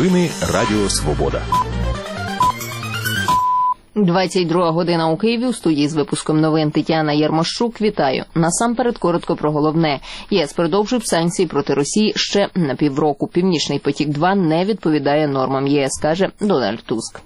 Новини Радіо Свобода. 22 година у Києві. У студії з випуском новин Тетяна Єрмощук. Вітаю. Насамперед коротко про головне. ЄС продовжив санкції проти Росії ще на півроку. Північний потік-2 не відповідає нормам ЄС, каже Дональд Туск.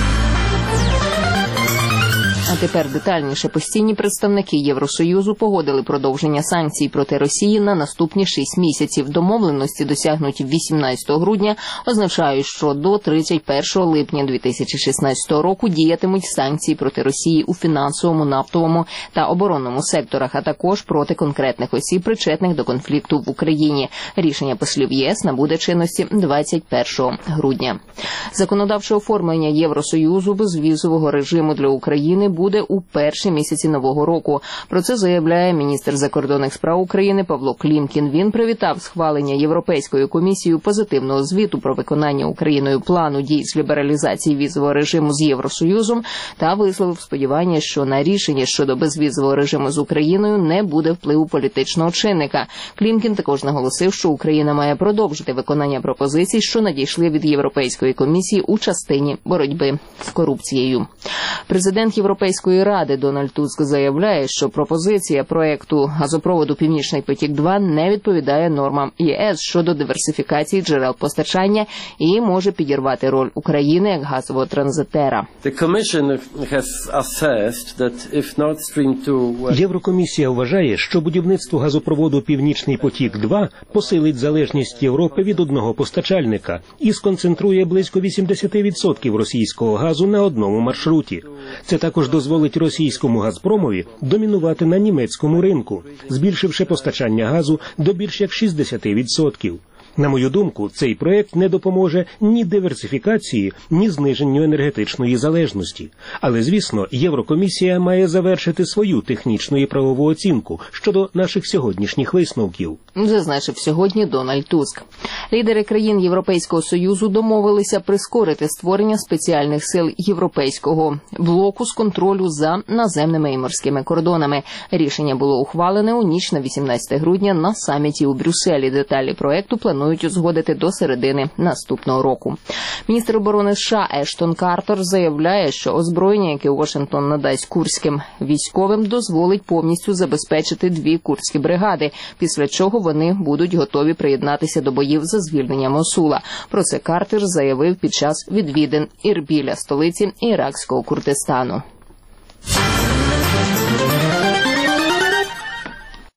А тепер детальніше. Постійні представники Євросоюзу погодили продовження санкцій проти Росії на наступні 6 місяців. Домовленості, досягнуті 18 грудня, означають, що до 31 липня 2016 року діятимуть санкції проти Росії у фінансовому, нафтовому та оборонному секторах, а також проти конкретних осіб, причетних до конфлікту в Україні. Рішення послів ЄС набуде чинності 21 грудня. Законодавче оформлення Євросоюзу безвізового режиму для України буде у перші місяці нового року. Про це заявляє міністр закордонних справ України Павло Клімкін. Він привітав схвалення Європейською комісією позитивного звіту про виконання Україною плану дій з лібералізації візового режиму з Євросоюзом та висловив сподівання, що на рішення щодо безвізового режиму з Україною не буде впливу політичного чинника. Клімкін також наголосив, що Україна має продовжити виконання пропозицій, що надійшли від Європейської комісії у частині боротьби з корупцією. Президент Європейської ради Дональд Туск заявляє, що пропозиція проекту газопроводу «Північний потік-2» не відповідає нормам ЄС щодо диверсифікації джерел постачання і може підірвати роль України як газового транзитера. Єврокомісія вважає, що будівництво газопроводу «Північний потік-2» посилить залежність Європи від одного постачальника і сконцентрує близько 80% російського газу на одному маршруті. Це також дозволить російському «Газпромові» домінувати на німецькому ринку, збільшивши постачання газу до більш як 60%. На мою думку, цей проект не допоможе ні диверсифікації, ні зниженню енергетичної залежності. Але, звісно, Єврокомісія має завершити свою технічну і правову оцінку щодо наших сьогоднішніх висновків. Зазначив сьогодні Дональд Туск. Лідери країн Європейського Союзу домовилися прискорити створення спеціальних сил Європейського блоку з контролю за наземними і морськими кордонами. Рішення було ухвалене у ніч на 18 грудня на саміті у Брюсселі. Деталі проекту планують узгодити до середини наступного року. Міністр оборони США Ештон Картер заявляє, що озброєння, яке Вашингтон надасть курським військовим, дозволить повністю забезпечити 2 курдські бригади, після чого вони будуть готові приєднатися до боїв за звільнення Мосула. Про це Картер заявив під час відвідин Ірбіля, столиці іракського Курдистану.